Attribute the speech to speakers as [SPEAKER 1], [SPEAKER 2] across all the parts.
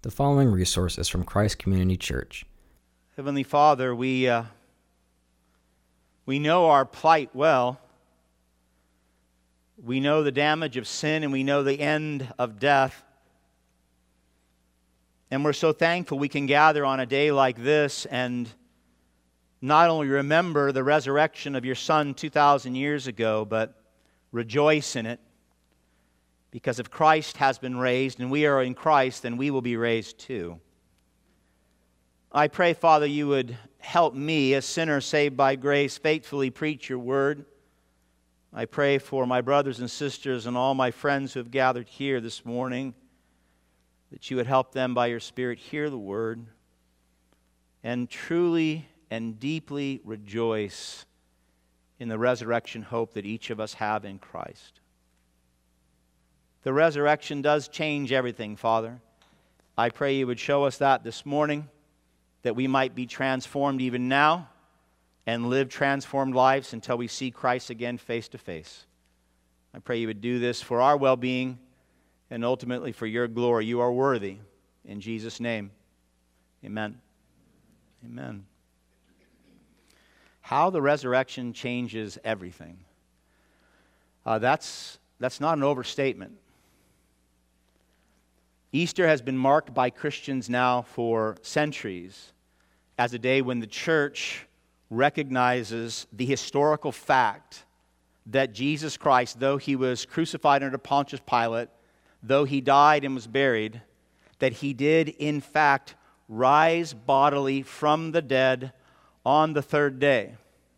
[SPEAKER 1] The following resource is from Christ Community Church.
[SPEAKER 2] Heavenly Father, we know our plight well. We know the damage of sin, and we know the end of death. And we're so thankful we can gather on a day like this and not only remember the resurrection of your Son 2,000 years ago, but rejoice in it. Because if Christ has been raised and we are in Christ, then we will be raised too. I pray, Father, you would help me, a sinner saved by grace, faithfully preach your word. I pray for my brothers and sisters and all my friends who have gathered here this morning, that you would help them by your Spirit hear the word and truly and deeply rejoice in the resurrection hope that each of us have in Christ. The resurrection does change everything, Father. I pray you would show us that this morning, that we might be transformed even now and live transformed lives until we see Christ again face to face. I pray you would do this for our well-being and ultimately for your glory. You are worthy. In Jesus' name, amen. Amen. How the resurrection changes everything. That's not an overstatement. Easter has been marked by Christians now for centuries as a day when the church recognizes the historical fact that Jesus Christ, though he was crucified under Pontius Pilate, though he died and was buried, that he did in fact rise bodily from the dead on the third day.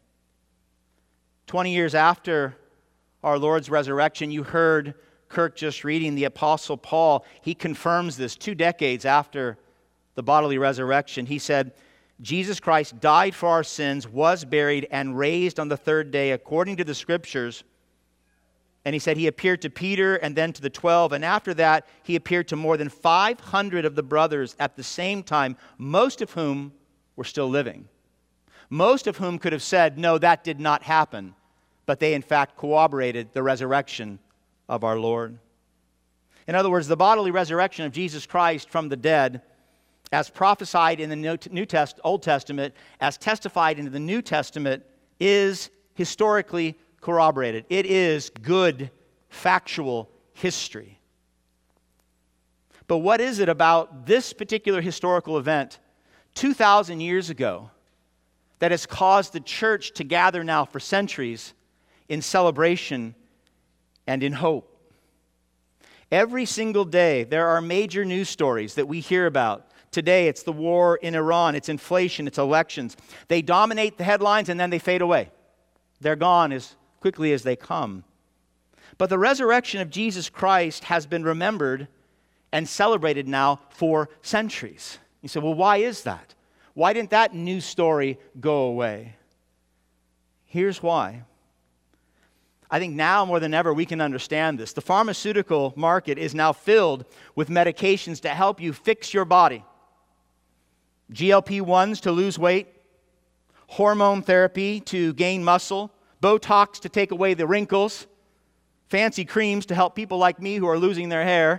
[SPEAKER 2] 20 years after our Lord's resurrection, you heard Kirk just reading the Apostle Paul. He confirms this 2 decades after the bodily resurrection. He said, Jesus Christ died for our sins, was buried, and raised on the third day according to the Scriptures. And he said he appeared to Peter and then to the 12. And after that, he appeared to more than 500 of the brothers at the same time, most of whom were still living. Most of whom could have said, no, that did not happen. But they in fact corroborated the resurrection of our Lord. In other words, the bodily resurrection of Jesus Christ from the dead, as prophesied in the Old Testament, as testified in the New Testament, is historically corroborated. It is good, factual history. But what is it about this particular historical event 2,000 years ago that has caused the church to gather now for centuries in celebration and in hope? Every single day, there are major news stories that we hear about. Today, it's the war in Iran, it's inflation, it's elections. They dominate the headlines and then they fade away. They're gone as quickly as they come. But the resurrection of Jesus Christ has been remembered and celebrated now for centuries. You say, well, why is that? Why didn't that news story go away? Here's why. I think now more than ever we can understand this. The pharmaceutical market is now filled with medications to help you fix your body. GLP-1s to lose weight, hormone therapy to gain muscle, Botox to take away the wrinkles, fancy creams to help people like me who are losing their hair.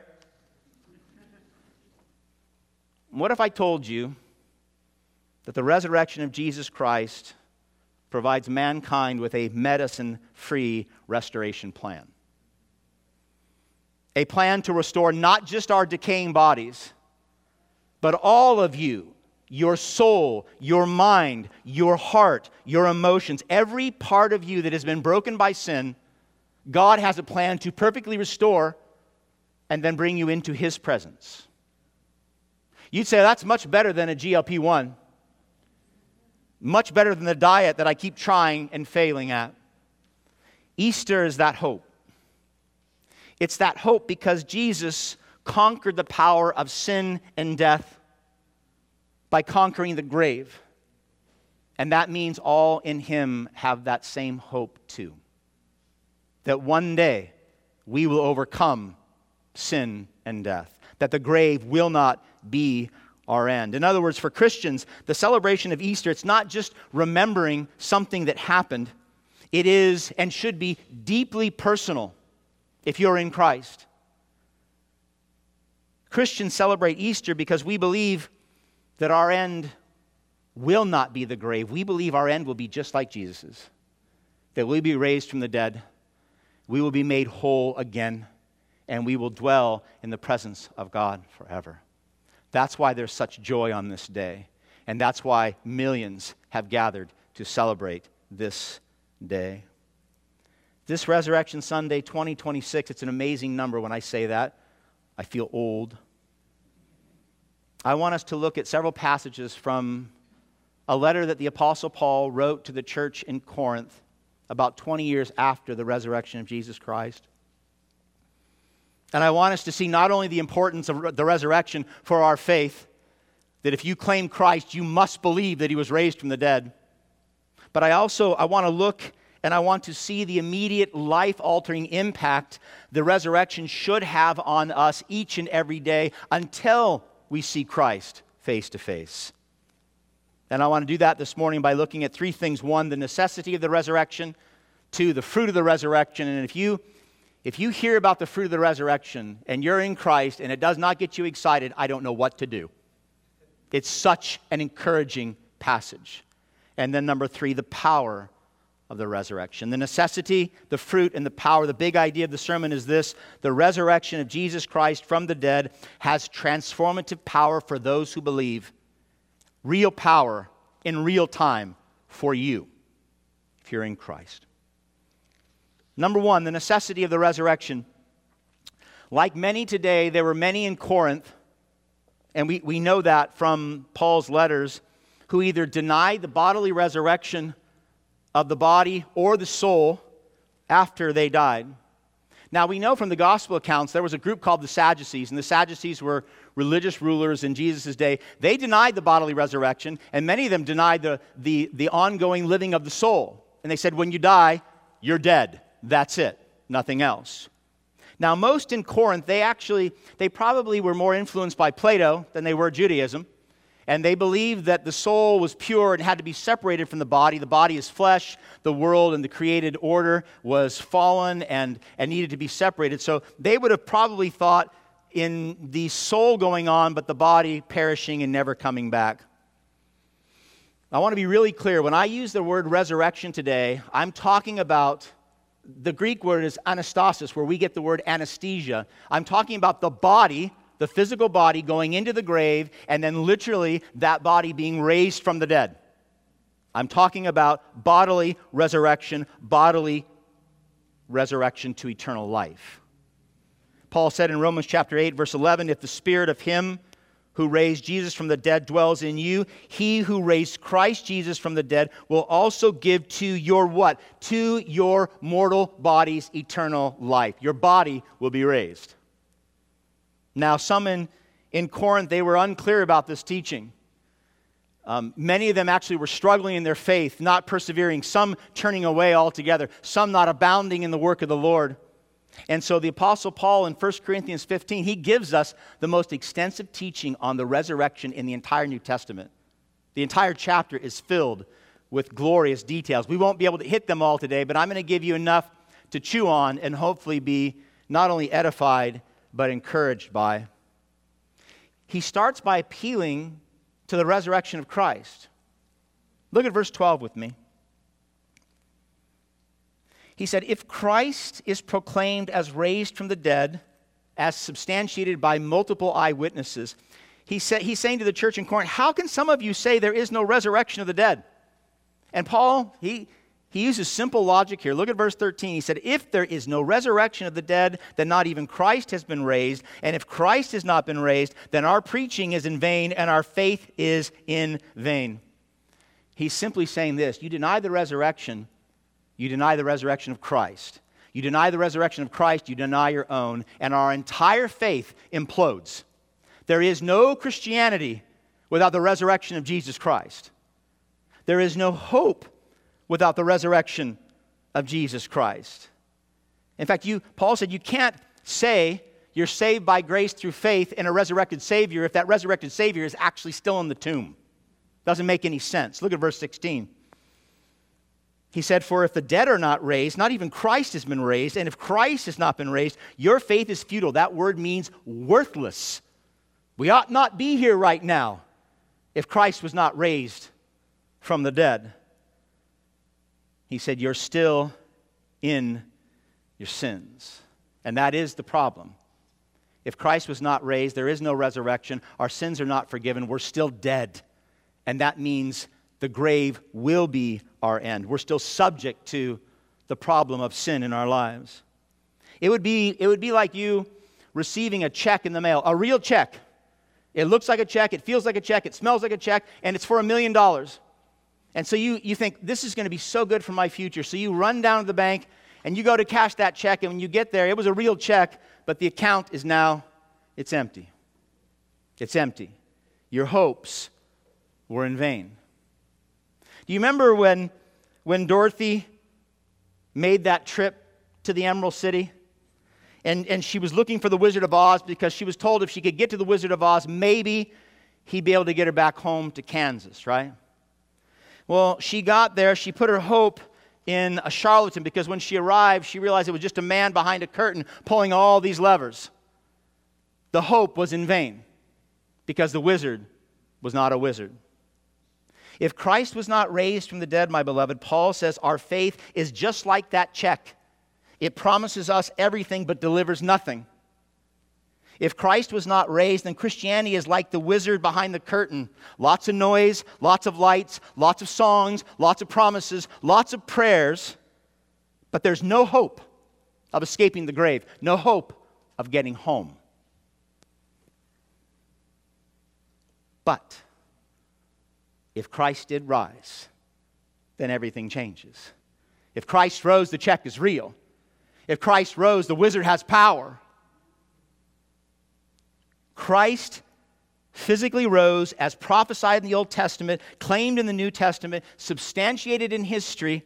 [SPEAKER 2] What if I told you that the resurrection of Jesus Christ provides mankind with a medicine-free restoration plan? A plan to restore not just our decaying bodies, but all of you, your soul, your mind, your heart, your emotions, every part of you that has been broken by sin. God has a plan to perfectly restore and then bring you into His presence. You'd say that's much better than a GLP-1. Much better than the diet that I keep trying and failing at. Easter is that hope. It's that hope because Jesus conquered the power of sin and death by conquering the grave. And that means all in Him have that same hope too. That one day we will overcome sin and death. That the grave will not be our end. In other words, for Christians, the celebration of Easter, it's not just remembering something that happened. It is and should be deeply personal if you're in Christ. Christians celebrate Easter because we believe that our end will not be the grave. We believe our end will be just like Jesus's, that we'll be raised from the dead, we will be made whole again, and we will dwell in the presence of God forever. That's why there's such joy on this day, and that's why millions have gathered to celebrate this day. This Resurrection Sunday 2026, it's an amazing number. When I say that, I feel old. I want us to look at several passages from a letter that the Apostle Paul wrote to the church in Corinth about 20 years after the resurrection of Jesus Christ. And I want us to see not only the importance of the resurrection for our faith, that if you claim Christ, you must believe that he was raised from the dead. But I want to look and I want to see the immediate life-altering impact the resurrection should have on us each and every day until we see Christ face to face. And I want to do that this morning by looking at three things. One, the necessity of the resurrection. Two, the fruit of the resurrection. And if you hear about the fruit of the resurrection and you're in Christ and it does not get you excited, I don't know what to do. It's such an encouraging passage. And then number three, the power of the resurrection. The necessity, the fruit, and the power. The big idea of the sermon is this: the resurrection of Jesus Christ from the dead has transformative power for those who believe. Real power in real time for you if you're in Christ. Number one, the necessity of the resurrection. Like many today, there were many in Corinth, and we know that from Paul's letters, who either denied the bodily resurrection of the body or the soul after they died. Now, we know from the gospel accounts there was a group called the Sadducees, and the Sadducees were religious rulers in Jesus' day. They denied the bodily resurrection, and many of them denied the ongoing living of the soul. And they said, when you die, you're dead. That's it. Nothing else. Now, most in Corinth, they probably were more influenced by Plato than they were Judaism. And they believed that the soul was pure and had to be separated from the body. The body is flesh. The world and the created order was fallen and needed to be separated. So they would have probably thought in the soul going on, but the body perishing and never coming back. I want to be really clear. When I use the word resurrection today, I'm talking about, the Greek word is anastasis, where we get the word anesthesia. I'm talking about the body, the physical body going into the grave, and then literally that body being raised from the dead. I'm talking about bodily resurrection to eternal life. Paul said in Romans chapter 8, verse 11, if the spirit of him who raised Jesus from the dead dwells in you, he who raised Christ Jesus from the dead will also give to your what? To your mortal bodies eternal life. Your body will be raised. Now, some in Corinth, they were unclear about this teaching. Many of them actually were struggling in their faith, not persevering, some turning away altogether, some not abounding in the work of the Lord. And so the Apostle Paul in 1 Corinthians 15, he gives us the most extensive teaching on the resurrection in the entire New Testament. The entire chapter is filled with glorious details. We won't be able to hit them all today, but I'm going to give you enough to chew on and hopefully be not only edified, but encouraged by. He starts by appealing to the resurrection of Christ. Look at verse 12 with me. He said, if Christ is proclaimed as raised from the dead, as substantiated by multiple eyewitnesses, he's saying to the church in Corinth, how can some of you say there is no resurrection of the dead? And Paul, he uses simple logic here. Look at verse 13. He said, if there is no resurrection of the dead, then not even Christ has been raised. And if Christ has not been raised, then our preaching is in vain and our faith is in vain. He's simply saying this: you deny the resurrection, you deny the resurrection of Christ. You deny the resurrection of Christ, you deny your own, and our entire faith implodes. There is no Christianity without the resurrection of Jesus Christ. There is no hope without the resurrection of Jesus Christ. In fact, Paul said you can't say you're saved by grace through faith in a resurrected Savior if that resurrected Savior is actually still in the tomb. Doesn't make any sense. Look at verse 16. He said, for if the dead are not raised, not even Christ has been raised, and if Christ has not been raised, your faith is futile. That word means worthless. We ought not be here right now if Christ was not raised from the dead. He said, you're still in your sins. And that is the problem. If Christ was not raised, there is no resurrection. Our sins are not forgiven. We're still dead. And that means the grave will be our end. We're still subject to the problem of sin in our lives. It would be like you receiving a check in the mail, a real check. It looks like a check, it feels like a check, it smells like a check, and it's for $1 million. And so you think, this is going to be so good for my future. So you run down to the bank and you go to cash that check, and when you get there, it was a real check, but the account is now, it's empty. It's empty. Your hopes were in vain. Do you remember when Dorothy made that trip to the Emerald City? And she was looking for the Wizard of Oz because she was told if she could get to the Wizard of Oz, maybe he'd be able to get her back home to Kansas, right? Well, she got there. She put her hope in a charlatan because when she arrived, she realized it was just a man behind a curtain pulling all these levers. The hope was in vain because the wizard was not a wizard. If Christ was not raised from the dead, my beloved, Paul says our faith is just like that check. It promises us everything but delivers nothing. If Christ was not raised, then Christianity is like the wizard behind the curtain. Lots of noise, lots of lights, lots of songs, lots of promises, lots of prayers, but there's no hope of escaping the grave, no hope of getting home. But if Christ did rise, then everything changes. If Christ rose, the check is real. If Christ rose, the wizard has power. Christ physically rose as prophesied in the Old Testament, claimed in the New Testament, substantiated in history,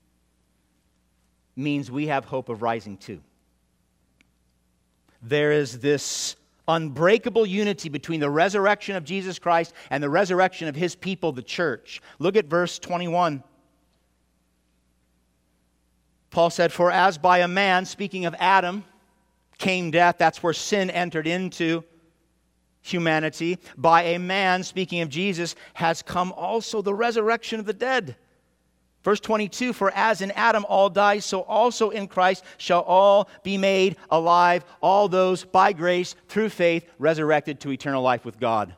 [SPEAKER 2] means we have hope of rising too. There is this unbreakable unity between the resurrection of Jesus Christ and the resurrection of His people, the church. Look at verse 21. Paul said, for as by a man, speaking of Adam, came death, that's where sin entered into humanity. By a man, speaking of Jesus, has come also the resurrection of the dead. Verse 22, for as in Adam all die, so also in Christ shall all be made alive, all those by grace, through faith, resurrected to eternal life with God.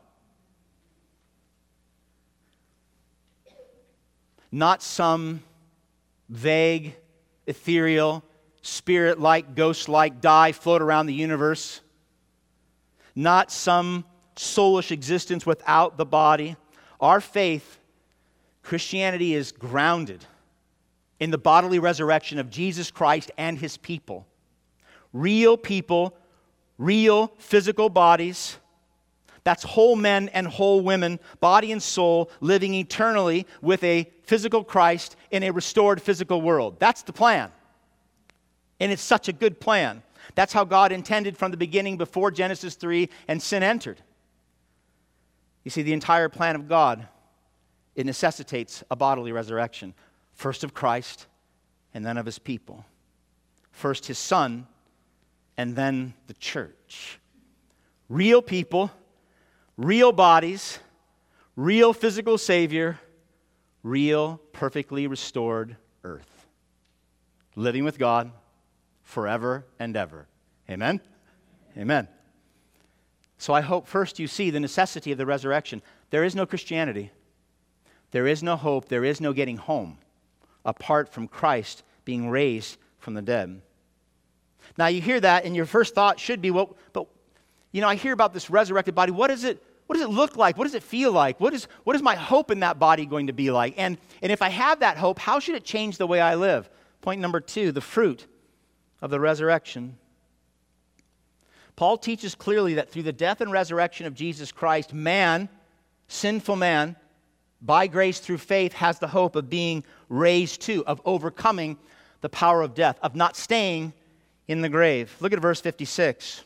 [SPEAKER 2] Not some vague, ethereal, spirit-like, ghost-like die float around the universe. Not some soulish existence without the body. Our faith, Christianity, is grounded in the bodily resurrection of Jesus Christ and His people. Real people, real physical bodies. That's whole men and whole women, body and soul, living eternally with a physical Christ in a restored physical world. That's the plan. And it's such a good plan. That's how God intended from the beginning before Genesis 3 and sin entered. You see, the entire plan of God, it necessitates a bodily resurrection. First of Christ, and then of His people. First His Son, and then the church. Real people, real bodies, real physical Savior, real perfectly restored earth. Living with God forever and ever. Amen? Amen. So I hope first you see the necessity of the resurrection. There is no Christianity. There is no hope. There is no getting home apart from Christ being raised from the dead. Now you hear that and your first thought should be, well, but I hear about this resurrected body. What does it look like? What does it feel like? What is my hope in that body going to be like? And if I have that hope, how should it change the way I live? Point number 2, the fruit of the resurrection. Paul teaches clearly that through the death and resurrection of Jesus Christ, man, sinful man, by grace through faith, has the hope of being raised too, of overcoming the power of death, of not staying in the grave. Look at verse 56.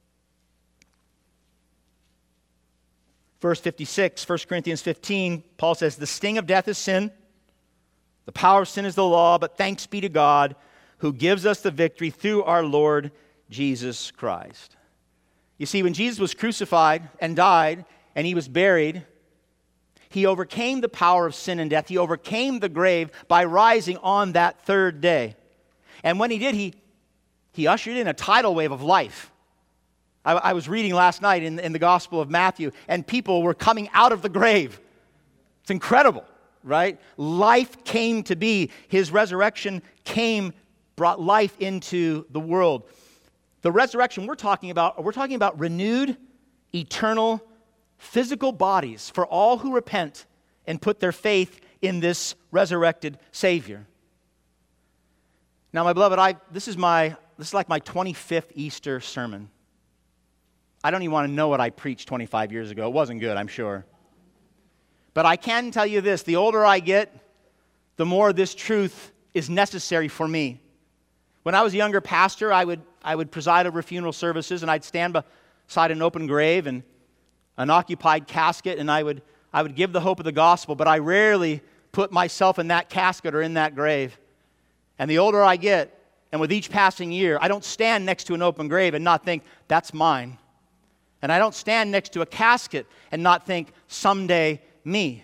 [SPEAKER 2] Verse 56, 1 Corinthians 15, Paul says, the sting of death is sin. The power of sin is the law, but thanks be to God who gives us the victory through our Lord Jesus Christ. You see, when Jesus was crucified and died and he was buried, he overcame the power of sin and death. He overcame the grave by rising on that third day. And when he did, he ushered in a tidal wave of life. I was reading last night in the Gospel of Matthew, and people were coming out of the grave. It's incredible, right? Life came to be. His resurrection brought life into the world. The resurrection we're talking about renewed, eternal, physical bodies for all who repent and put their faith in this resurrected Savior. Now, my beloved, this is like my 25th Easter sermon. I don't even want to know what I preached 25 years ago. It wasn't good, I'm sure. But I can tell you this, the older I get, the more this truth is necessary for me. When I was a younger pastor, I would preside over funeral services, and I'd stand beside an open grave and an occupied casket, and I would give the hope of the gospel, but I rarely put myself in that casket or in that grave. And the older I get, and with each passing year, I don't stand next to an open grave and not think, that's mine. And I don't stand next to a casket and not think, someday me.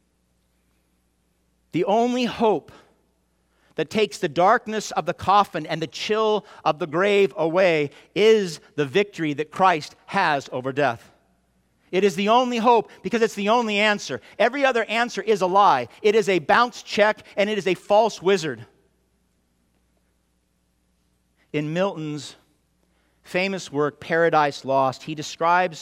[SPEAKER 2] The only hope that takes the darkness of the coffin and the chill of the grave away is the victory that Christ has over death. It is the only hope because it's the only answer. Every other answer is a lie. It is a bounce check and it is a false wizard. In Milton's famous work, Paradise Lost, he describes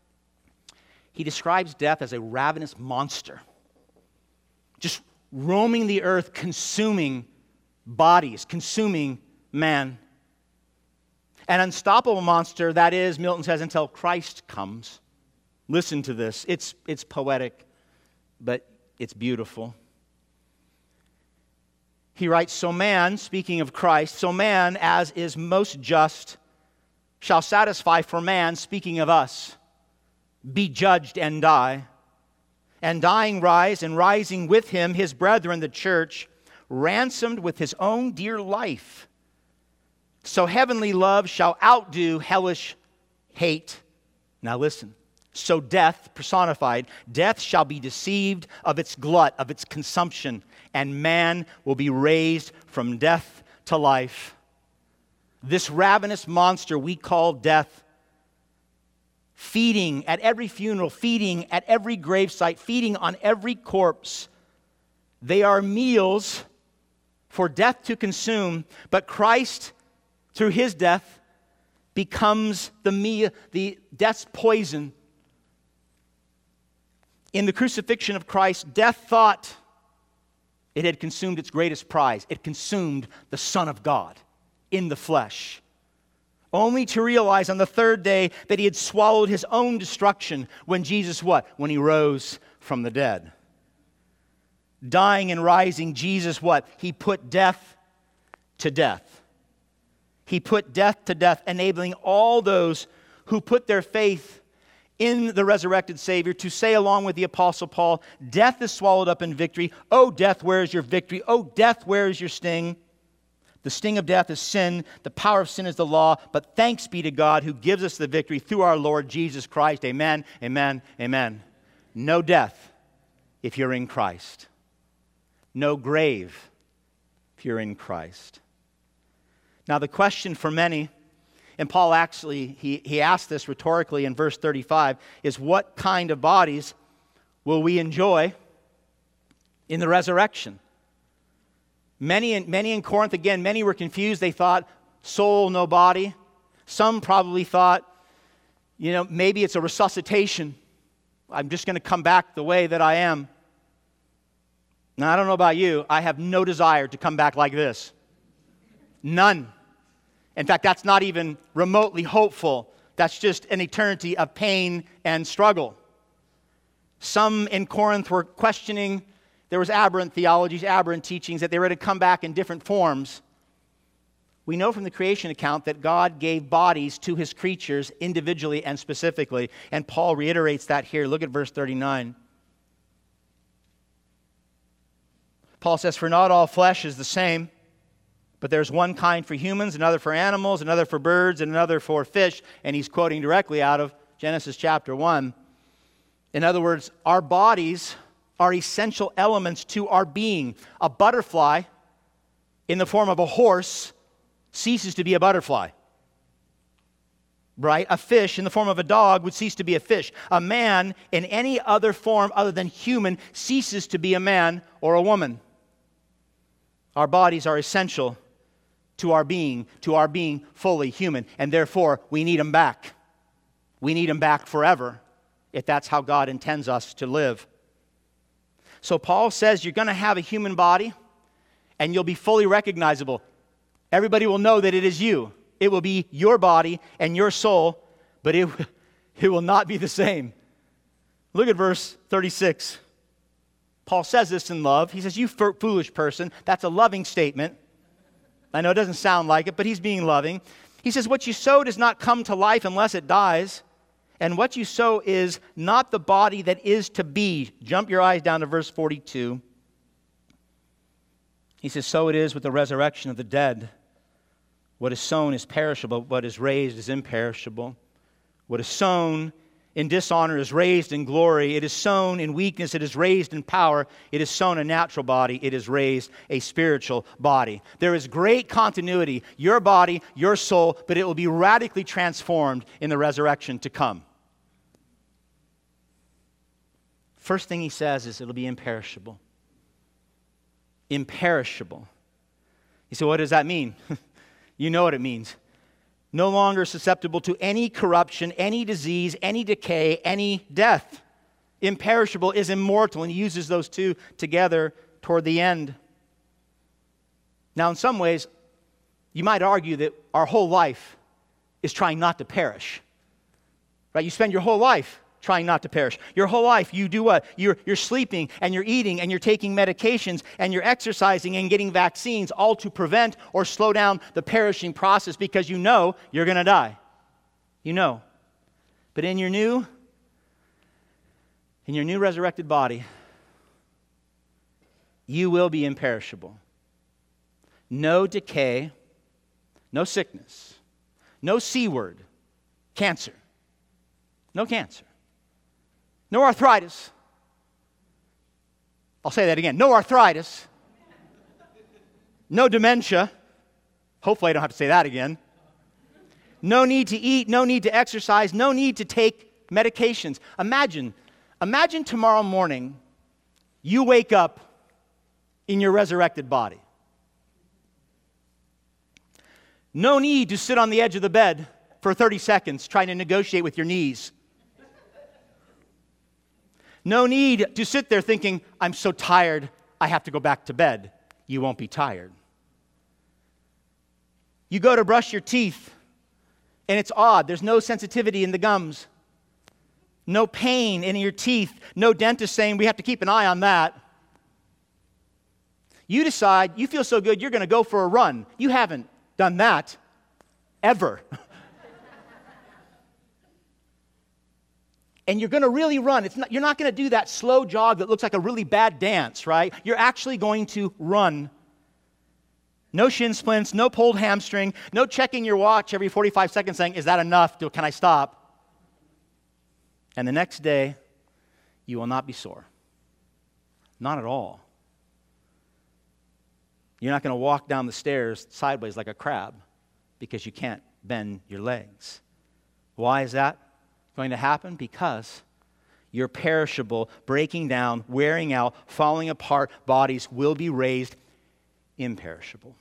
[SPEAKER 2] death as a ravenous monster, just roaming the earth, consuming bodies, consuming man. An unstoppable monster, that is, Milton says, until Christ comes. Listen to this. It's poetic, but it's beautiful. He writes, so man, speaking of Christ, so man, as is most just, shall satisfy for man, speaking of us, be judged and die, and dying rise, and rising with him his brethren, the church, ransomed with his own dear life. So heavenly love shall outdo hellish hate. Now listen. So death, personified, death shall be deceived of its glut, of its consumption, and man will be raised from death to life. This ravenous monster we call death, feeding at every funeral, feeding at every gravesite, feeding on every corpse. They are meals for death to consume, but Christ, through his death, becomes the death's poison. In the crucifixion of Christ, death thought it had consumed its greatest prize. It consumed the Son of God in the flesh, only to realize on the third day that he had swallowed his own destruction when Jesus what? When he rose from the dead. Dying and rising, Jesus what? He put death to death. He put death to death, enabling all those who put their faith in the resurrected Savior to say along with the Apostle Paul, death is swallowed up in victory. Oh, death, where is your victory? Oh, death, where is your sting? The sting of death is sin. The power of sin is the law. But thanks be to God who gives us the victory through our Lord Jesus Christ. Amen, amen, amen. No death if you're in Christ. No grave if you're in Christ. Now the question for many, and Paul actually, he asked this rhetorically in verse 35, is what kind of bodies will we enjoy in the resurrection? Many in Corinth, again, many were confused. They thought, soul, no body. Some probably thought, maybe it's a resuscitation. I'm just going to come back the way that I am. Now, I don't know about you. I have no desire to come back like this. None. In fact, that's not even remotely hopeful. That's just an eternity of pain and struggle. Some in Corinth were questioning. There was aberrant theologies, aberrant teachings that they were to come back in different forms. We know from the creation account that God gave bodies to his creatures individually and specifically, and Paul reiterates that here. Look at verse 39. Paul says, "For not all flesh is the same, But there's one kind for humans, another for animals, another for birds, and another for fish. And he's quoting directly out of Genesis chapter 1. In other words, our bodies are essential elements to our being. A butterfly in the form of a horse ceases to be a butterfly. Right? A fish in the form of a dog would cease to be a fish. A man in any other form other than human ceases to be a man or a woman. Our bodies are essential to our being fully human, and therefore we need them back. We need them back forever if that's how God intends us to live. So Paul says you're going to have a human body and you'll be fully recognizable. Everybody will know that it is you. It will be your body and your soul, but it will not be the same. Look at verse 36. Paul says this in love. He says, you foolish person. That's a loving statement. I know it doesn't sound like it, but he's being loving. He says, what you sow does not come to life unless it dies. And what you sow is not the body that is to be. Jump your eyes down to verse 42. He says, so it is with the resurrection of the dead. What is sown is perishable, what is raised is imperishable. What is sown in dishonor is raised in glory. It is sown in weakness, it is raised in power. It is sown a natural body, it is raised a spiritual body. There is great continuity, your body, your soul, but it will be radically transformed in the resurrection to come. First thing he says is it'll be imperishable. Imperishable. You say, what does that mean? You know what it means. No longer susceptible to any corruption, any disease, any decay, any death. Imperishable is immortal, and he uses those two together toward the end. Now, in some ways, you might argue that our whole life is trying not to perish. Right? You spend your whole life trying not to perish. Your whole life, you do what? You're sleeping, and you're eating, and you're taking medications, and you're exercising and getting vaccines, all to prevent or slow down the perishing process because you know you're going to die. You know. But in your new resurrected body, you will be imperishable. No decay, no sickness, no C word, cancer. No cancer. No arthritis. I'll say that again. No arthritis. No dementia. Hopefully I don't have to say that again. No need to eat, no need to exercise, no need to take medications. Imagine tomorrow morning you wake up in your resurrected body. No need to sit on the edge of the bed for 30 seconds trying to negotiate with your knees. No need to sit there thinking, I'm so tired, I have to go back to bed. You won't be tired. You go to brush your teeth, and it's odd. There's no sensitivity in the gums. No pain in your teeth. No dentist saying, we have to keep an eye on that. You decide, you feel so good, you're going to go for a run. You haven't done that ever. And you're going to really run. You're not going to do that slow jog that looks like a really bad dance, right? You're actually going to run. No shin splints, no pulled hamstring, no checking your watch every 45 seconds saying, is that enough? Can I stop? And the next day, you will not be sore. Not at all. You're not going to walk down the stairs sideways like a crab because you can't bend your legs. Why is that going to happen? Because your perishable, breaking down, wearing out, falling apart bodies will be raised imperishable.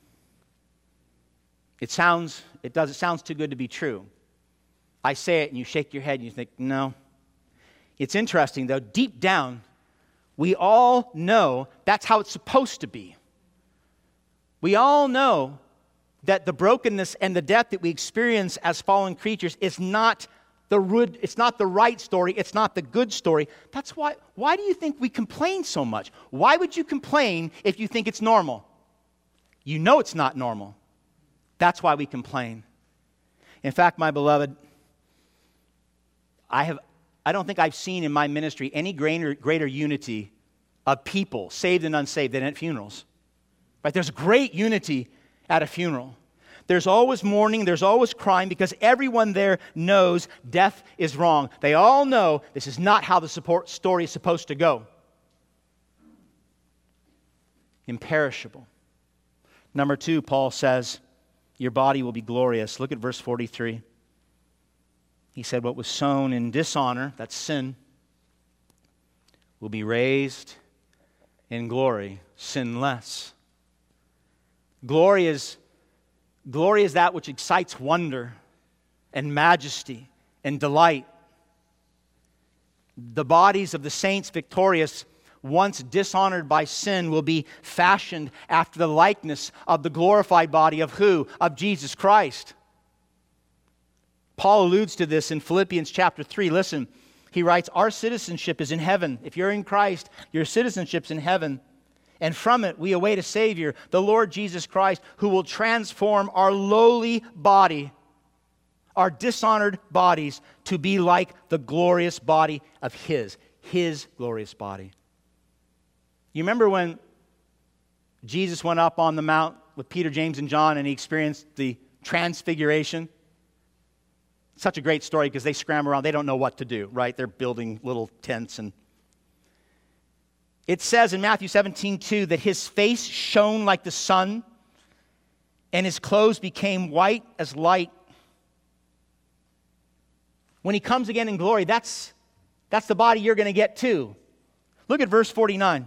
[SPEAKER 2] It sounds too good to be true. I say it and you shake your head and you think, no. It's interesting though, deep down, we all know that's how it's supposed to be. We all know that the brokenness and the death that we experience as fallen creatures is not it's not the right story. It's not the good story. That's why do you think we complain so much? Why would you complain if you think it's normal? You know it's not normal. That's why we complain. In fact, my beloved, I don't think I've seen in my ministry any greater unity of people, saved and unsaved, than at funerals. Right? There's great unity at a funeral. There's always mourning, there's always crying, because everyone there knows death is wrong. They all know this is not how the story is supposed to go. Imperishable. Number 2, Paul says, your body will be glorious. Look at verse 43. He said, what was sown in dishonor, that's sin, will be raised in glory, sinless. Glory is that which excites wonder and majesty and delight. The bodies of the saints victorious, once dishonored by sin, will be fashioned after the likeness of the glorified body of who? Of Jesus Christ. Paul alludes to this in Philippians chapter 3. Listen, he writes, our citizenship is in heaven. If you're in Christ, your citizenship's in heaven. And from it we await a Savior, the Lord Jesus Christ, who will transform our lowly body, our dishonored bodies, to be like the glorious body of His glorious body. You remember when Jesus went up on the mount with Peter, James, and John, and He experienced the transfiguration? Such a great story because they scramble around. They don't know what to do, right? They're building little tents. And it says in Matthew 17:2 that His face shone like the sun and His clothes became white as light. When He comes again in glory, that's the body you're going to get too. Look at verse 49.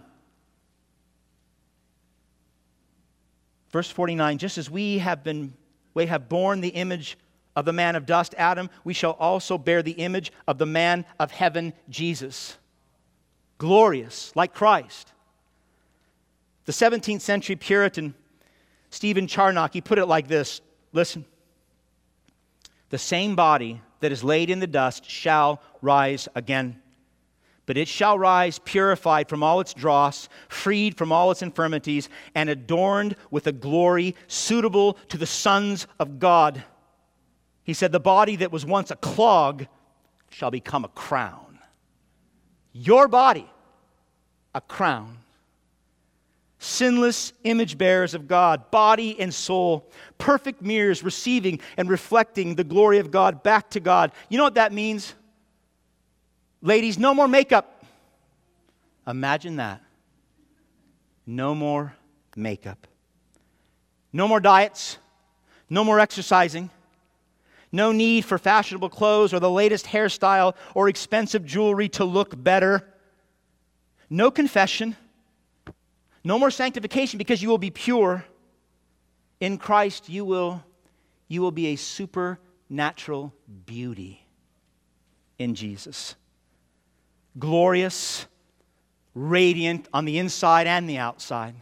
[SPEAKER 2] Verse 49, just as we have borne the image of the man of dust, Adam, we shall also bear the image of the man of heaven, Jesus. Glorious, like Christ. The 17th century Puritan, Stephen Charnock, he put it like this. Listen. The same body that is laid in the dust shall rise again. But it shall rise purified from all its dross, freed from all its infirmities, and adorned with a glory suitable to the sons of God. He said, the body that was once a clog shall become a crown. Your body, a crown. Sinless image bearers of God, body and soul, perfect mirrors receiving and reflecting the glory of God back to God. You know what that means? Ladies, no more makeup. Imagine that. No more makeup. No more diets. No more exercising. No need for fashionable clothes or the latest hairstyle or expensive jewelry to look better. No confession. No more sanctification because you will be pure. In Christ you will be a supernatural beauty in Jesus. Glorious, radiant on the inside and the outside.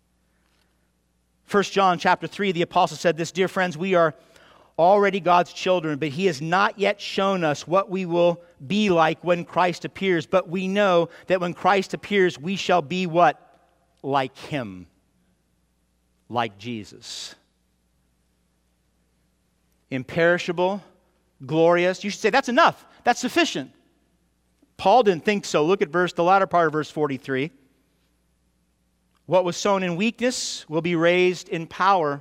[SPEAKER 2] 1 John chapter 3, the apostle said this, dear friends, we are already God's children, but He has not yet shown us what we will be like when Christ appears. But we know that when Christ appears, we shall be what? Like Him. Like Jesus. Imperishable, glorious. You should say, that's enough. That's sufficient. Paul didn't think so. Look at the latter part of verse 43. What was sown in weakness will be raised in power.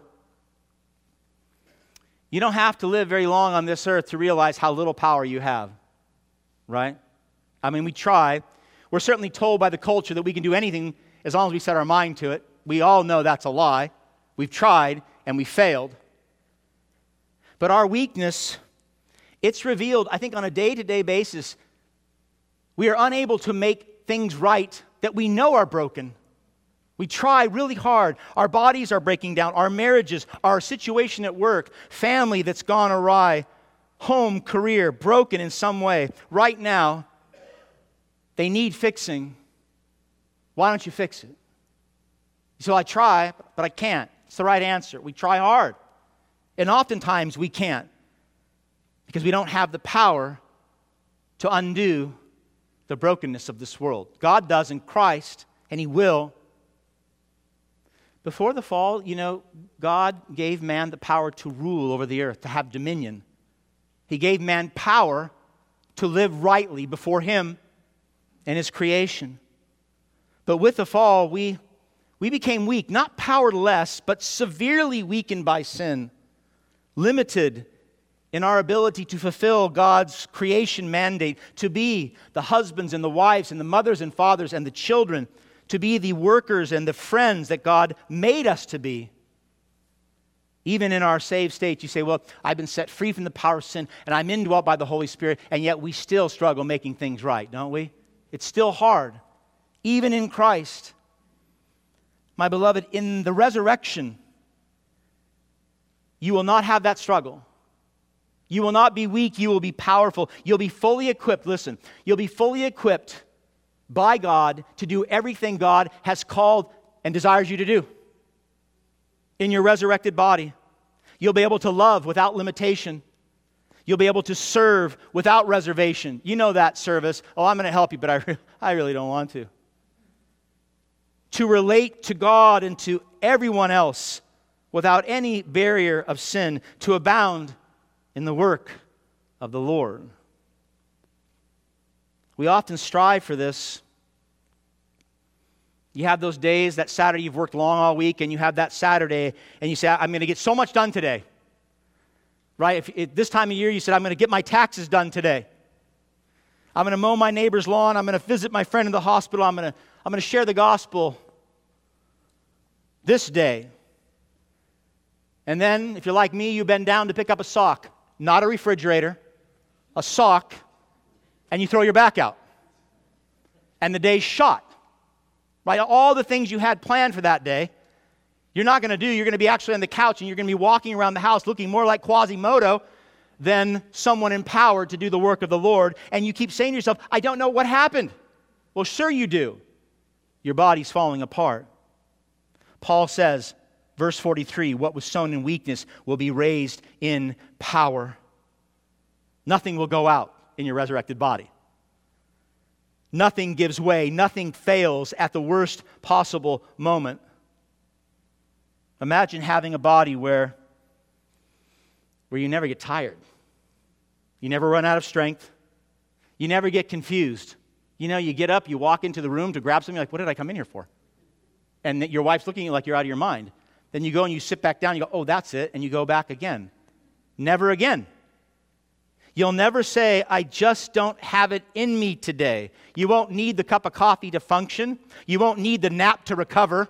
[SPEAKER 2] You don't have to live very long on this earth to realize how little power you have, right? I mean, we try. We're certainly told by the culture that we can do anything as long as we set our mind to it. We all know that's a lie. We've tried and we failed. But our weakness, it's revealed, I think, on a day-to-day basis. We are unable to make things right that we know are broken. We try really hard. Our bodies are breaking down. Our marriages, our situation at work, family that's gone awry, home, career, broken in some way. Right now, they need fixing. Why don't you fix it? So I try, but I can't. It's the right answer. We try hard. And oftentimes we can't because we don't have the power to undo the brokenness of this world. God does in Christ, and He will. Before the fall, God gave man the power to rule over the earth, to have dominion. He gave man power to live rightly before Him and His creation. But with the fall, we We became weak, not powerless, but severely weakened by sin, limited in our ability to fulfill God's creation mandate, to be the husbands and the wives and the mothers and fathers and the children, to be the workers and the friends that God made us to be. Even in our saved state, you say, well, I've been set free from the power of sin, and I'm indwelt by the Holy Spirit, and yet we still struggle making things right, don't we? It's still hard, even in Christ. My beloved, in the resurrection, you will not have that struggle. You will not be weak, you will be powerful. You'll be fully equipped, listen, you'll be fully equipped by God to do everything God has called and desires you to do in your resurrected body. You'll be able to love without limitation. You'll be able to serve without reservation. You know that service. Oh, I'm going to help you, but I really don't want to. To relate to God and to everyone else without any barrier of sin, to abound in the work of the Lord. We often strive for this. You have those days, that Saturday you've worked long all week, and you have that Saturday, and you say, I'm going to get so much done today. Right? If this time of year you said, I'm going to get my taxes done today. I'm going to mow my neighbor's lawn. I'm going to visit my friend in the hospital. I'm going to share the gospel this day. And then, if you're like me, you bend down to pick up a sock, not a refrigerator, a sock, and you throw your back out. And the day's shot. Right? All the things you had planned for that day, you're not going to do. You're going to be actually on the couch, and you're going to be walking around the house looking more like Quasimodo than someone empowered to do the work of the Lord. And you keep saying to yourself, I don't know what happened. Well, sure you do. Your body's falling apart. Paul says, verse 43, what was sown in weakness will be raised in power. Nothing will go out in your resurrected body. Nothing gives way. Nothing fails at the worst possible moment. Imagine having a body where you never get tired. You never run out of strength. You never get confused. You know, you get up, you walk into the room to grab something, you're like, what did I come in here for? And your wife's looking at you like you're out of your mind. Then you go and you sit back down, you go, oh, that's it, and you go back again. Never again. You'll never say, I just don't have it in me today. You won't need the cup of coffee to function. You won't need the nap to recover.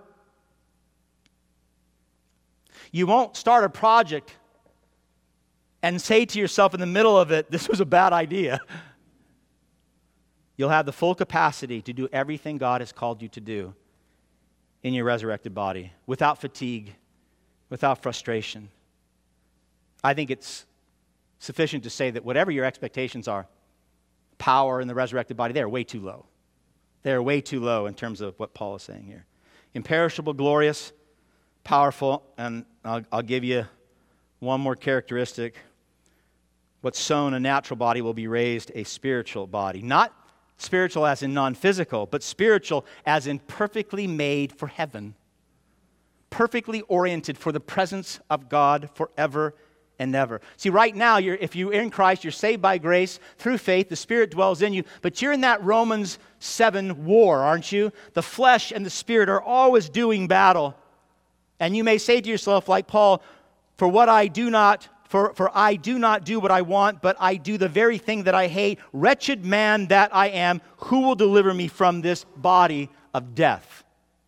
[SPEAKER 2] You won't start a project and say to yourself in the middle of it, this was a bad idea. You'll have the full capacity to do everything God has called you to do in your resurrected body, without fatigue, without frustration. I think it's sufficient to say that whatever your expectations are, power in the resurrected body, they're way too low. They're way too low in terms of what Paul is saying here. Imperishable, glorious, powerful, and I'll give you one more characteristic. What's sown a natural body will be raised a spiritual body. Not spiritual as in non-physical, but spiritual as in perfectly made for heaven. Perfectly oriented for the presence of God forever and ever. See, right now, if you're in Christ, you're saved by grace through faith. The Spirit dwells in you, but you're in that Romans 7 war, aren't you? The flesh and the Spirit are always doing battle. And you may say to yourself, like Paul, for I do not do what I want, but I do the very thing that I hate. Wretched man that I am, who will deliver me from this body of death?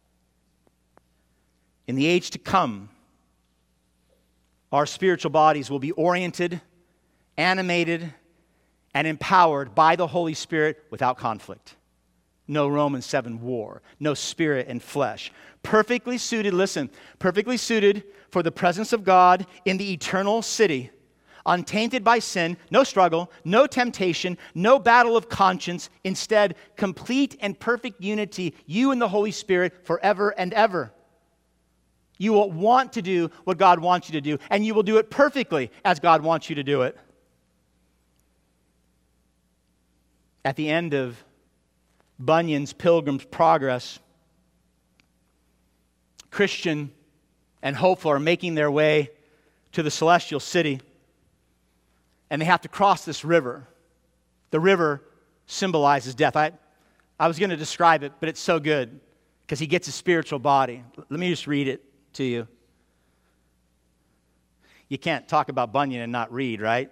[SPEAKER 2] In the age to come, our spiritual bodies will be oriented, animated, and empowered by the Holy Spirit without conflict. No Romans 7 war, no spirit and flesh. Perfectly suited, listen, perfectly suited for the presence of God in the eternal city, untainted by sin, no struggle, no temptation, no battle of conscience, instead, complete and perfect unity, you and the Holy Spirit forever and ever. You will want to do what God wants you to do, and you will do it perfectly as God wants you to do it. At the end of Bunyan's Pilgrim's Progress, Christian and hopeful are making their way to the celestial city, and they have to cross this river. The river symbolizes death. I was going to describe it, but it's so good. because he gets a spiritual body. Let me just read it to you. You can't talk about Bunyan and not read, right?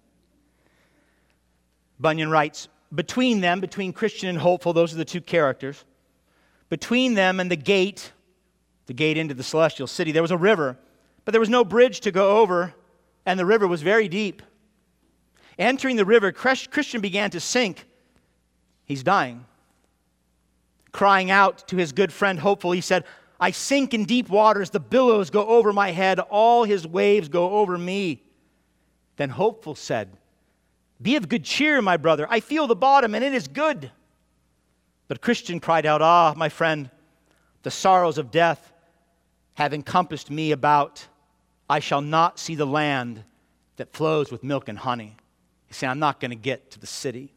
[SPEAKER 2] Bunyan writes, between them, between Christian and hopeful, those are the two characters, between them and the gate into the celestial city, there was a river, but there was no bridge to go over, and the river was very deep. Entering the river, Christian began to sink. He's dying. Crying out to his good friend Hopeful, he said, I sink in deep waters, the billows go over my head, all his waves go over me. Then Hopeful said, be of good cheer, my brother, I feel the bottom and it is good. But Christian cried out, ah, my friend, the sorrows of death have encompassed me about. I shall not see the land that flows with milk and honey. You see, I'm not going to get to the city.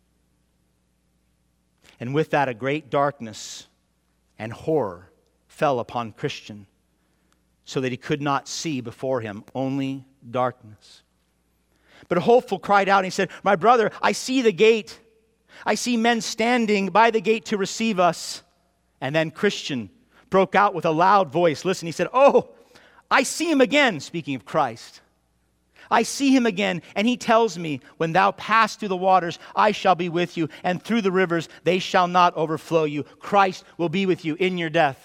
[SPEAKER 2] And with that, a great darkness and horror fell upon Christian, so that he could not see before him, only darkness. But Hopeful cried out and he said, my brother, I see the gate. I see men standing by the gate to receive us. And then Christian broke out with a loud voice. Listen, he said, oh, I see him again, speaking of Christ. I see him again, and he tells me, when thou pass through the waters, I shall be with you, and through the rivers, they shall not overflow you. Christ will be with you in your death.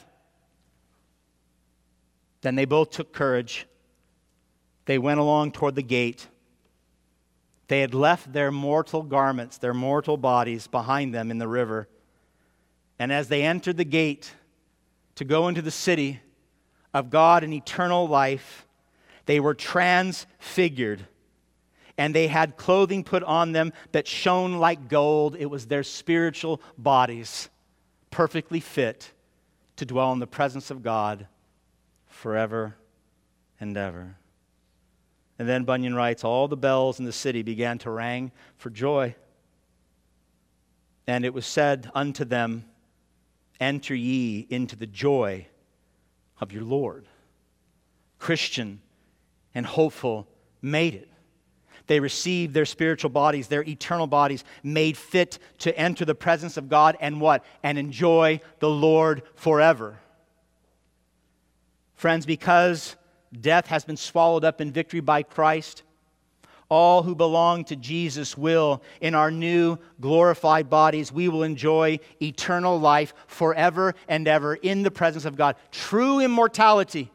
[SPEAKER 2] Then they both took courage. They went along toward the gate. They had left their mortal garments, their mortal bodies behind them in the river. And as they entered the gate to go into the city of God and eternal life, they were transfigured. And they had clothing put on them that shone like gold. It was their spiritual bodies, perfectly fit to dwell in the presence of God forever and ever. And then Bunyan writes, all the bells in the city began to ring for joy. And it was said unto them, enter ye into the joy of your Lord. Christian and Hopeful made it. They received their spiritual bodies, their eternal bodies, made fit to enter the presence of God and what? And enjoy the Lord forever. Friends, because death has been swallowed up in victory by Christ, all who belong to Jesus will, in our new glorified bodies, we will enjoy eternal life forever and ever in the presence of God. True immortality.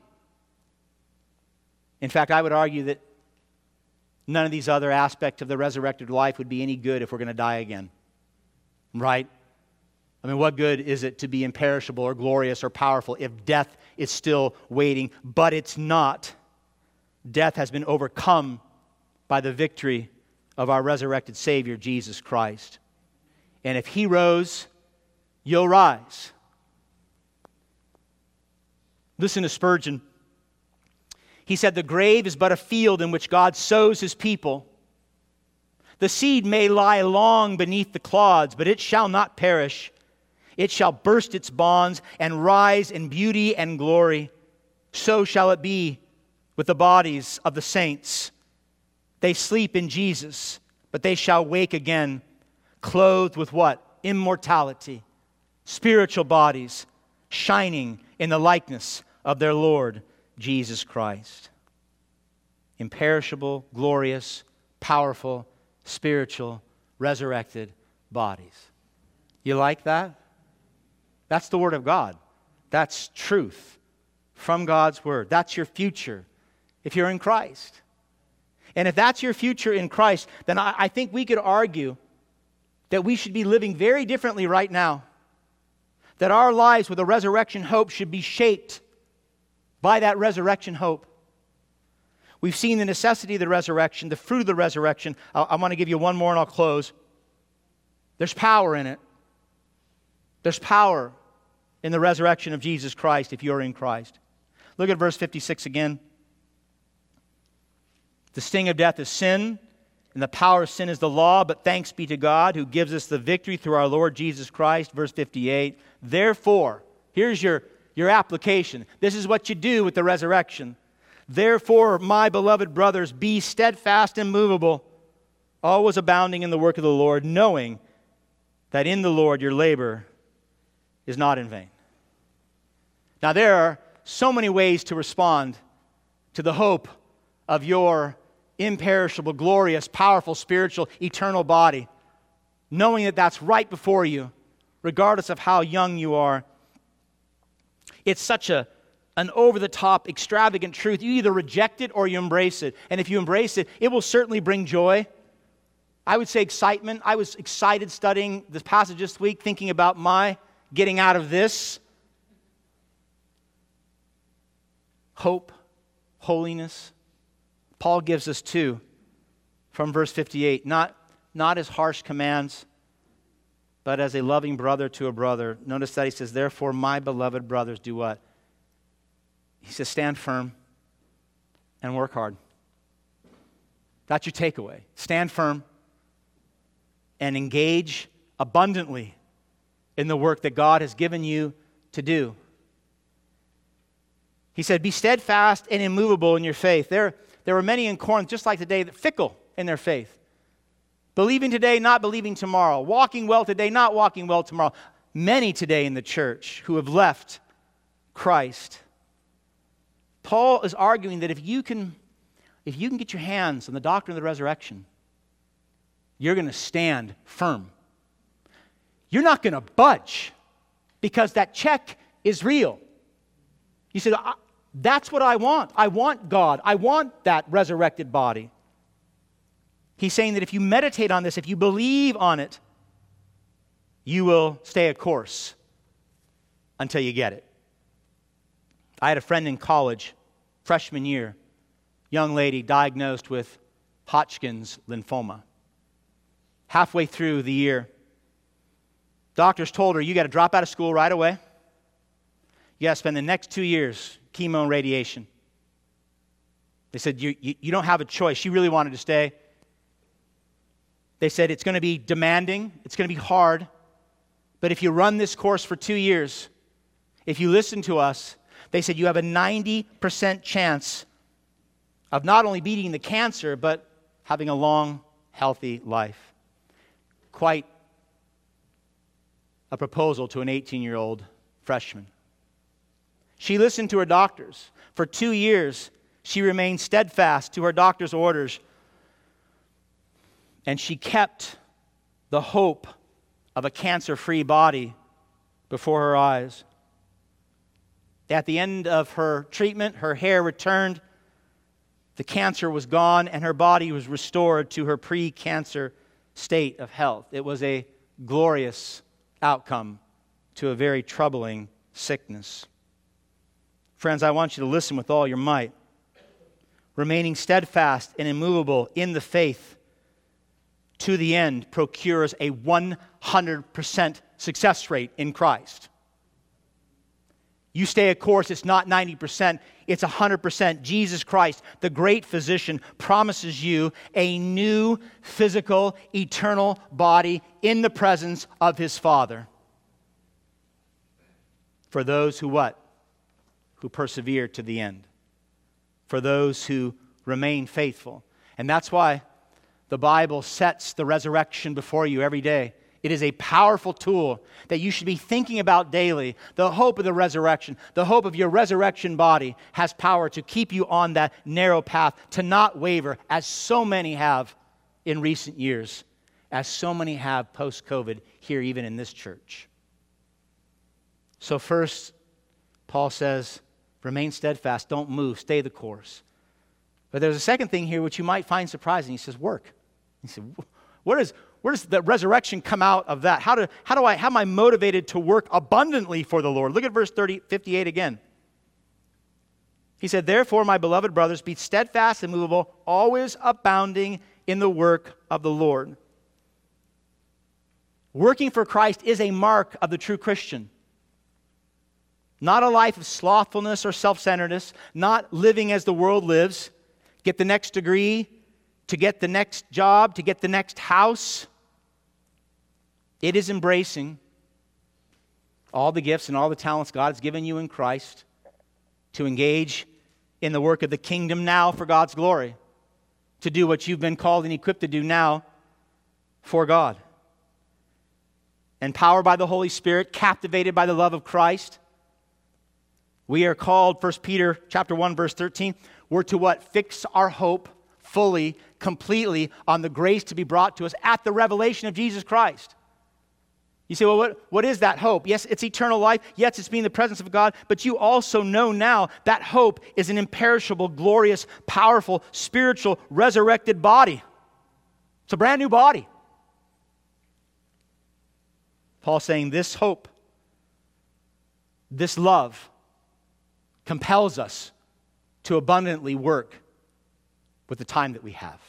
[SPEAKER 2] In fact, I would argue that none of these other aspects of the resurrected life would be any good if we're going to die again. Right? I mean, what good is it to be imperishable or glorious or powerful if death is still waiting? But it's not. Death has been overcome by the victory of our resurrected Savior, Jesus Christ. And if He rose, you'll rise. Listen to Spurgeon. He said, the grave is but a field in which God sows His people. The seed may lie long beneath the clods, but it shall not perish. It shall burst its bonds and rise in beauty and glory. So shall it be with the bodies of the saints. They sleep in Jesus, but they shall wake again, clothed with what? Immortality. Spiritual bodies shining in the likeness of their Lord Jesus Christ. Imperishable, glorious, powerful, spiritual, resurrected bodies. You like that? That's the Word of God. That's truth from God's Word. That's your future if you're in Christ. And if that's your future in Christ, then I think we could argue that we should be living very differently right now. That our lives with a resurrection hope should be shaped by that resurrection hope. We've seen the necessity of the resurrection, the fruit of the resurrection. I want to give you one more and I'll close. There's power in it. There's power in the resurrection of Jesus Christ if you're in Christ. Look at verse 56 again. The sting of death is sin, and the power of sin is the law, but thanks be to God who gives us the victory through our Lord Jesus Christ. Verse 58. Therefore, here's your application. This is what you do with the resurrection. Therefore, my beloved brothers, be steadfast and immovable, always abounding in the work of the Lord, knowing that in the Lord your labor is not in vain. Now, there are so many ways to respond to the hope of your imperishable, glorious, powerful, spiritual, eternal body, knowing that that's right before you, regardless of how young you are. It's such an over-the-top, extravagant truth. You either reject it or you embrace it. And if you embrace it, it will certainly bring joy. I would say excitement. I was excited studying this passage this week, thinking about my getting out of this. Hope, holiness. Paul gives us two from verse 58. Not as harsh commands, but as a loving brother to a brother. Notice that he says, therefore, my beloved brothers, do what? He says, stand firm and work hard. That's your takeaway. Stand firm and engage abundantly in the work that God has given you to do. He said, be steadfast and immovable in your faith. There were many in Corinth, just like today, that fickle in their faith. Believing today, not believing tomorrow. Walking well today, not walking well tomorrow. Many today in the church who have left Christ. Paul is arguing that if you can get your hands on the doctrine of the resurrection, you're going to stand firm. You're not going to budge because that check is real. You said, that's what I want. I want God. I want that resurrected body. He's saying that if you meditate on this, if you believe on it, you will stay a course until you get it. I had a friend in college, freshman year, young lady diagnosed with Hodgkin's lymphoma. Halfway through the year, doctors told her, you got to drop out of school right away. You got to spend the next 2 years chemo and radiation. They said, you don't have a choice. She really wanted to stay. They said, it's going to be demanding. It's going to be hard. But if you run this course for 2 years, if you listen to us, they said you have a 90% chance of not only beating the cancer, but having a long, healthy life. Quite a proposal to an 18-year-old freshman. She listened to her doctors. For 2 years, she remained steadfast to her doctor's orders. And she kept the hope of a cancer-free body before her eyes. At the end of her treatment, her hair returned, the cancer was gone, and her body was restored to her pre-cancer state of health. It was a glorious outcome to a very troubling sickness. Friends, I want you to listen with all your might. Remaining steadfast and immovable in the faith to the end procures a 100% success rate in Christ. You stay a course, it's not 90%, it's 100%. Jesus Christ, the great physician, promises you a new physical, eternal body in the presence of his Father. For those who what? Who persevere to the end. For those who remain faithful. And that's why the Bible sets the resurrection before you every day. It is a powerful tool that you should be thinking about daily. The hope of the resurrection, the hope of your resurrection body has power to keep you on that narrow path, to not waver, as so many have in recent years, as so many have post-COVID here even in this church. So first, Paul says, remain steadfast, don't move, stay the course. But there's a second thing here which you might find surprising. He says, work. He said, where does the resurrection come out of that? How am I motivated to work abundantly for the Lord? Look at verse 58 again. He said, therefore, my beloved brothers, be steadfast and immovable, always abounding in the work of the Lord. Working for Christ is a mark of the true Christian. Not a life of slothfulness or self-centeredness, not living as the world lives, get the next degree, to get the next job, to get the next house. It is embracing all the gifts and all the talents God has given you in Christ to engage in the work of the kingdom now for God's glory, to do what you've been called and equipped to do now for God. Empowered by the Holy Spirit, captivated by the love of Christ, We are called, 1 Peter chapter 1, verse 13, we're to what? Fix our hope fully, completely on the grace to be brought to us at the revelation of Jesus Christ. You say, well, what is that hope? Yes, it's eternal life. Yes, it's being in the presence of God. But you also know now that hope is an imperishable, glorious, powerful, spiritual, resurrected body. It's a brand new body. Paul's saying this hope, this love, compels us to abundantly work with the time that we have.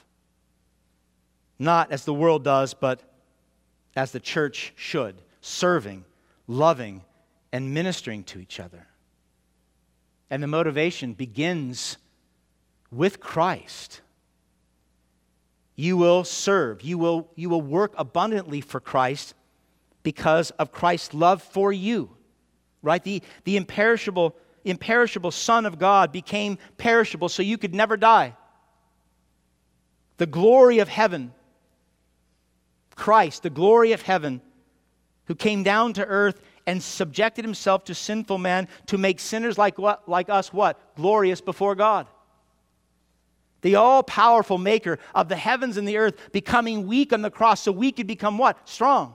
[SPEAKER 2] Not as the world does, but as the church should, serving, loving, and ministering to each other. And the motivation begins with Christ. You will serve, you will work abundantly for Christ because of Christ's love for you. Right? The imperishable Son of God became perishable so you could never die. The glory of heaven, Christ, the glory of heaven, who came down to earth and subjected himself to sinful man to make sinners like us what? Glorious before God. The all-powerful maker of the heavens and the earth becoming weak on the cross so we could become what? Strong.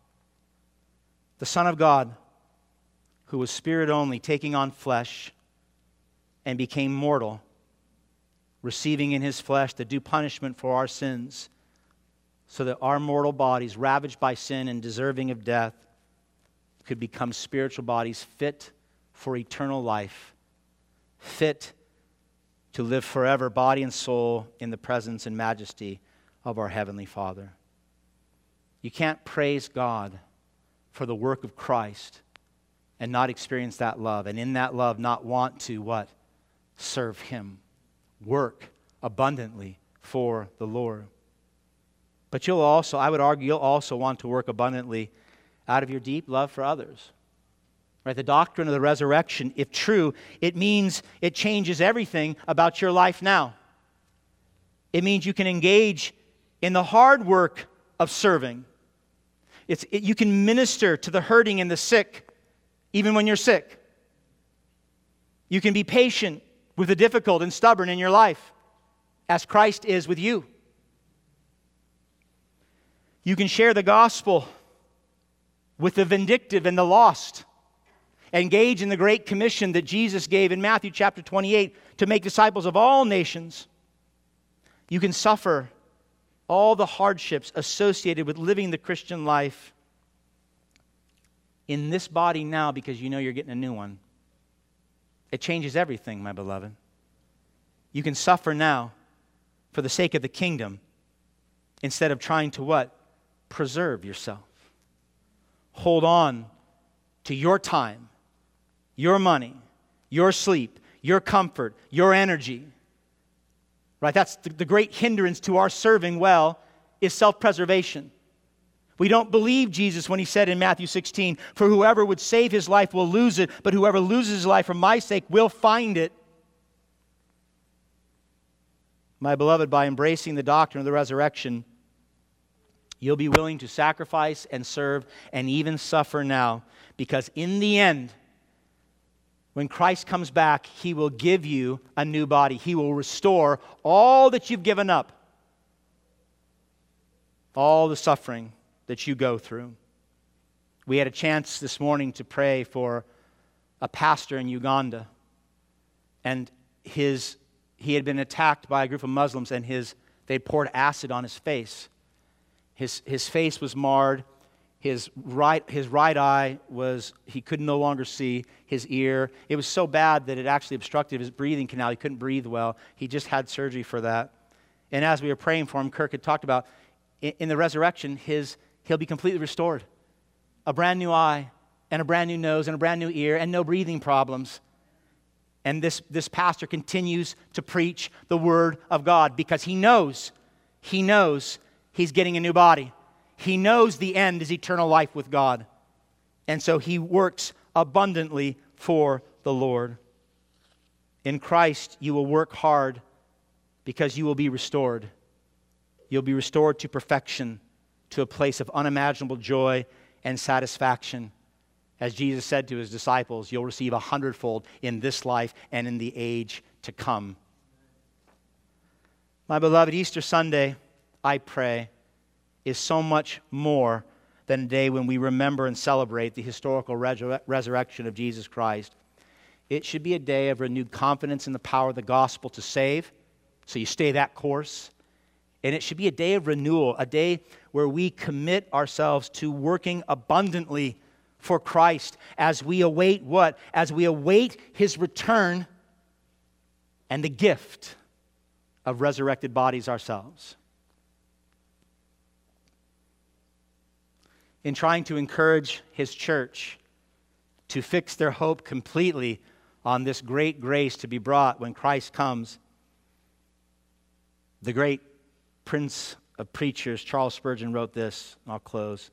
[SPEAKER 2] The Son of God, who was spirit only, taking on flesh and became mortal, receiving in his flesh the due punishment for our sins, so that our mortal bodies, ravaged by sin and deserving of death, could become spiritual bodies fit for eternal life, fit to live forever, body and soul, in the presence and majesty of our Heavenly Father. You can't praise God for the work of Christ and not experience that love, and in that love not want to what? Serve Him. Work abundantly for the Lord. But you'll also, I would argue, you'll also want to work abundantly out of your deep love for others. Right? The doctrine of the resurrection, if true, it means it changes everything about your life now. It means you can engage in the hard work of serving. You can minister to the hurting and the sick, even when you're sick. You can be patient with the difficult and stubborn in your life, as Christ is with you. You can share the gospel with the vindictive and the lost. Engage in the great commission that Jesus gave in Matthew chapter 28 to make disciples of all nations. You can suffer all the hardships associated with living the Christian life in this body now because you know you're getting a new one. It changes everything, my beloved. You can suffer now for the sake of the kingdom instead of trying to what? Preserve yourself. Hold on to your time, your money, your sleep, your comfort, your energy. Right? That's the great hindrance to our serving well is self-preservation. We don't believe Jesus when he said in Matthew 16, "For whoever would save his life will lose it, but whoever loses his life for my sake will find it." My beloved, by embracing the doctrine of the resurrection, you'll be willing to sacrifice and serve and even suffer now, because in the end, when Christ comes back, He will give you a new body. He will restore all that you've given up, all the suffering that you go through. We had a chance this morning to pray for a pastor in Uganda, and he had been attacked by a group of Muslims, and they poured acid on his face. His face was marred. His right eye he could no longer see. His ear, it was so bad that it actually obstructed his breathing canal. He couldn't breathe well. He just had surgery for that. And as we were praying for him, Kirk had talked about, in the resurrection, he'll be completely restored. A brand new eye, and a brand new nose, and a brand new ear, and no breathing problems. And this pastor continues to preach the Word of God because he knows he's getting a new body. He knows the end is eternal life with God. And so he works abundantly for the Lord. In Christ, you will work hard because you will be restored. You'll be restored to perfection, to a place of unimaginable joy and satisfaction. As Jesus said to his disciples, you'll receive 100-fold in this life and in the age to come. My beloved, Easter Sunday, I pray, is so much more than a day when we remember and celebrate the historical resurrection of Jesus Christ. It should be a day of renewed confidence in the power of the gospel to save, so you stay that course. And it should be a day of renewal, a day where we commit ourselves to working abundantly for Christ as we await what? As we await his return and the gift of resurrected bodies ourselves. In trying to encourage his church to fix their hope completely on this great grace to be brought when Christ comes, the great Prince of Preachers, Charles Spurgeon, wrote this, and I'll close.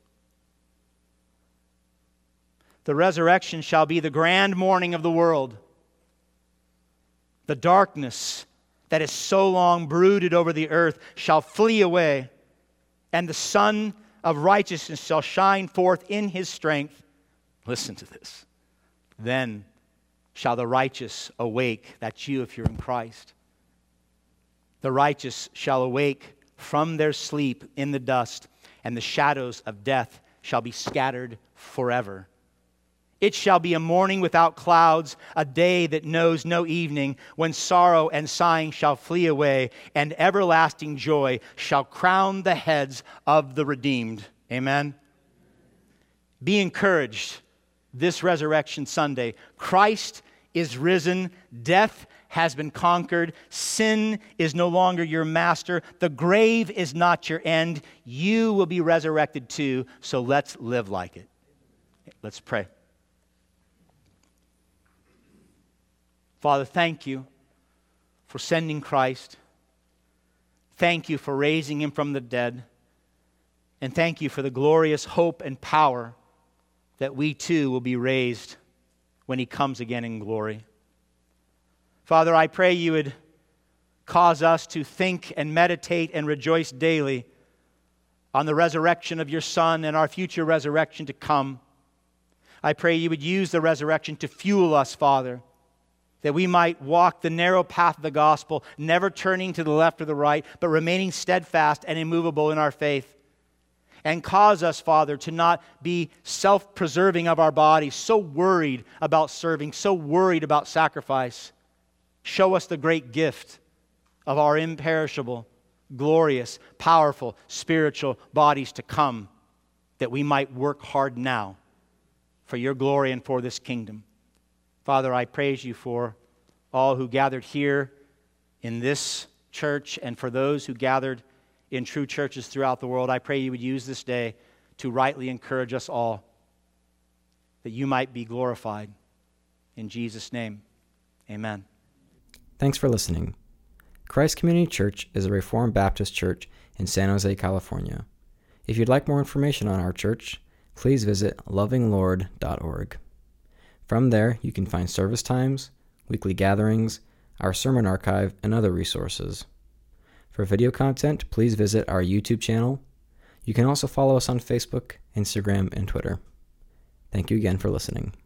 [SPEAKER 2] The resurrection shall be the grand morning of the world. The darkness that has so long brooded over the earth shall flee away, and the sun of righteousness shall shine forth in his strength. Listen to this. Then shall the righteous awake. That's you if you're in Christ. The righteous shall awake from their sleep in the dust, and the shadows of death shall be scattered forever. It shall be a morning without clouds, a day that knows no evening, when sorrow and sighing shall flee away, and everlasting joy shall crown the heads of the redeemed. Amen? Be encouraged this Resurrection Sunday. Christ is risen. Death has been conquered. Sin is no longer your master. The grave is not your end. You will be resurrected too, so let's live like it. Let's pray. Father, thank you for sending Christ. Thank you for raising him from the dead. And thank you for the glorious hope and power that we too will be raised when he comes again in glory. Father, I pray you would cause us to think and meditate and rejoice daily on the resurrection of your Son and our future resurrection to come. I pray you would use the resurrection to fuel us, Father, that we might walk the narrow path of the gospel, never turning to the left or the right, but remaining steadfast and immovable in our faith. And cause us, Father, to not be self-preserving of our bodies, so worried about serving, so worried about sacrifice. Show us the great gift of our imperishable, glorious, powerful, spiritual bodies to come, that we might work hard now for your glory and for this kingdom. Father, I praise you for all who gathered here in this church and for those who gathered in true churches throughout the world. I pray you would use this day to rightly encourage us all, that you might be glorified. In Jesus' name, amen.
[SPEAKER 1] Thanks for listening. Christ Community Church is a Reformed Baptist church in San Jose, California. If you'd like more information on our church, please visit lovinglord.org. From there, you can find service times, weekly gatherings, our sermon archive, and other resources. For video content, please visit our YouTube channel. You can also follow us on Facebook, Instagram, and Twitter. Thank you again for listening.